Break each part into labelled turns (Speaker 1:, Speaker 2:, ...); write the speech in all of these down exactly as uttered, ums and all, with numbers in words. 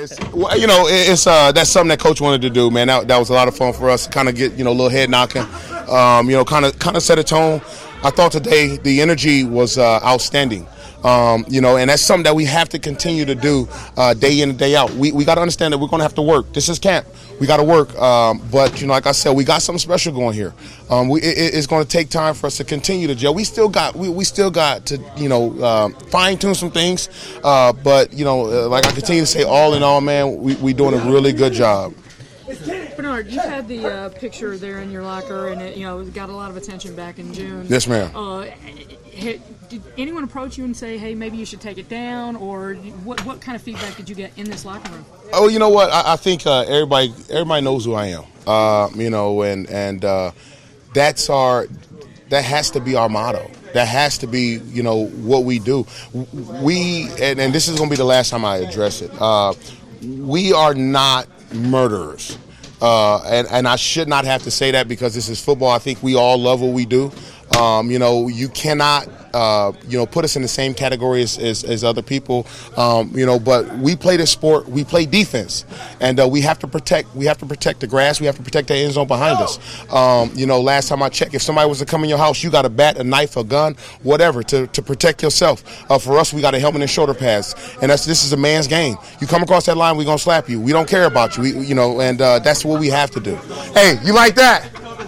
Speaker 1: it's, well, you know, it's uh, that's something that Coach wanted to do, man. That, that was a lot of fun for us to kind of get, you know, a little head knocking, um, you know, kind of kind of set a tone. I thought today the energy was uh, outstanding. Um, you know, and that's something that we have to continue to do uh, day in and day out. We we got to understand that we're going to have to work. This is camp. We got to work. Um, but, you know, like I said, we got something special going here. Um, we, it, it's going to take time for us to continue to gel. We still got we, we still got to, you know, uh, fine-tune some things. Uh, but, you know, uh, like I continue to say, all in all, man, we we doing a really good job.
Speaker 2: Bernard, you had the uh, picture there in your locker, and it, you know, got a lot of attention back in June.
Speaker 1: Yes, ma'am.
Speaker 2: Uh, did anyone approach you and say, "Hey, maybe you should take it down," or what? What kind of feedback did you get in this locker room?
Speaker 1: Oh, you know what? I, I think uh, everybody everybody knows who I am. Uh, you know, and and uh, that's our that has to be our motto. That has to be, you know, what we do. We and, and this is going to be the last time I address it. Uh, we are not murderers. Uh, and, and I should not have to say that because this is football. I think we all love what we do. Um, you know, you cannot, uh, you know, put us in the same category as, as, as other people, um, you know, but we play this sport, we play defense, and uh, we have to protect, we have to protect the grass, we have to protect the end zone behind us. Um, you know, last time I checked, if somebody was to come in your house, you got a bat, a knife, a gun, whatever, to, to protect yourself. Uh, for us, we got a helmet and shoulder pads, and that's this is a man's game. You come across that line, we're going to slap you. We don't care about you, we, you know, and uh, that's what we have to do. Hey, you like that?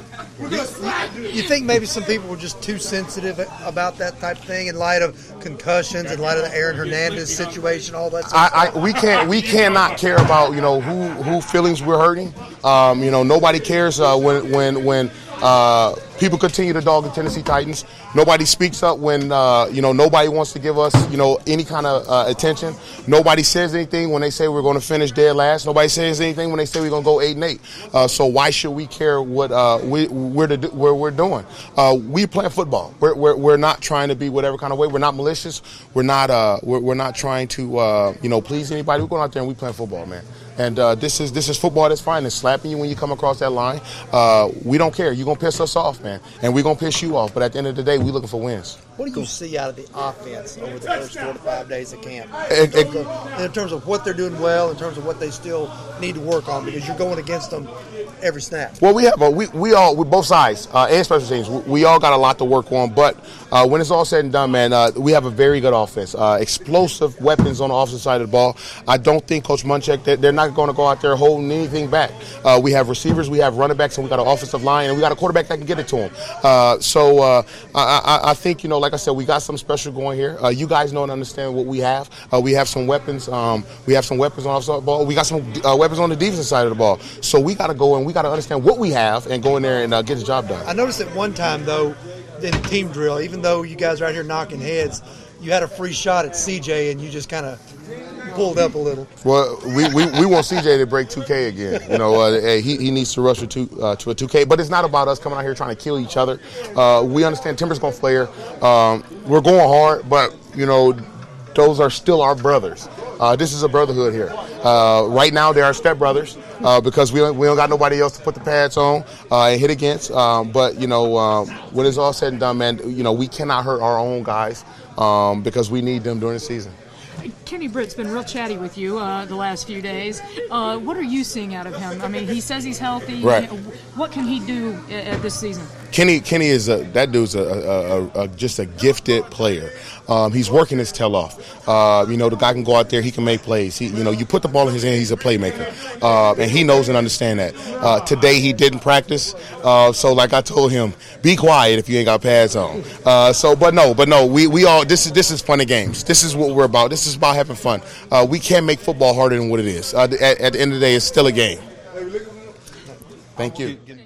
Speaker 3: You think maybe some people were just too sensitive about that type of thing in light of concussions, in light of the Aaron Hernandez situation, all that stuff?
Speaker 1: I, I, we can't, we cannot care about, you know, who, who feelings we're hurting. Um, you know, nobody cares uh, when when when uh, people continue to dog the Tennessee Titans. Nobody speaks up when uh, you know nobody wants to give us you know any kind of uh, attention. Nobody says anything when they say we're going to finish dead last. Nobody says anything when they say we're going to go eight and eight. Uh, so why should we care what uh, we we're to do, what we're doing? Uh, we play football. We're, we're we're not trying to be whatever kind of way. We're not malicious. We're not uh, we're, we're not trying to uh, you know please anybody. We're going out there and we play football, man. And uh, this is this is football. That's fine. It's slapping you when you come across that line. Uh, we don't care. You're gonna piss us off, man, and we're gonna piss you off. But at the end of the day, we're looking for wins.
Speaker 3: What do you see out of the offense over the first four to five days of camp?
Speaker 1: It,
Speaker 3: in, terms of, in terms of what they're doing well, in terms of what they still need to work on, because you're going against them every snap.
Speaker 1: Well, we have uh, we we all we both sides uh, and special teams. We, we all got a lot to work on. But uh, when it's all said and done, man, uh, we have a very good offense. Uh, explosive weapons on the offensive side of the ball. I don't think Coach Munchak they're, they're not going to go out there holding anything back. Uh, we have receivers, we have running backs, and we got an offensive line, and we got a quarterback that can get it to them. Uh, so uh, I, I, I think you know, like I said, we got something special going here. Uh, you guys know and understand what we have. Uh, we have some weapons. Um, we have some weapons on the offensive ball. We got some uh, weapons on the defensive side of the ball. So we got to go and we got to understand what we have and go in there and uh, get the job done.
Speaker 3: I noticed at one time though, in team drill, even though you guys are out here knocking heads, you had a free shot at C J and you just kind of pulled up a little.
Speaker 1: Well, we, we, we want C J to break two K again. You know, uh, he he needs to rush to two, uh, to a two K. But it's not about us coming out here trying to kill each other. Uh, we understand Timber's gonna flare. Um, we're going hard, but you know, those are still our brothers. Uh, this is a brotherhood here. Uh, right now, they are stepbrothers uh, because we don't, we don't got nobody else to put the pads on uh, and hit against. Um, but you know, um, when it's all said and done, man, you know, we cannot hurt our own guys um, because we need them during the season.
Speaker 2: Kenny Britt's been real chatty with you uh, the last few days. Uh, what are you seeing out of him? I mean, he says he's healthy.
Speaker 1: Right.
Speaker 2: What can he do at this season?
Speaker 1: Kenny, Kenny is a that dude's a, a, a, a just a gifted player. Um, he's working his tail off. Uh, you know, the guy can go out there, he can make plays. He, you know, you put the ball in his hand, he's a playmaker, uh, and he knows and understands that. Uh, today he didn't practice, uh, so like I told him, be quiet if you ain't got pads on. Uh, so, but no, but no, we we all this is this is fun and games. This is what we're about. This is about having fun. Uh, we can't make football harder than what it is. Uh, at, at the end of the day, it's still a game. Thank you.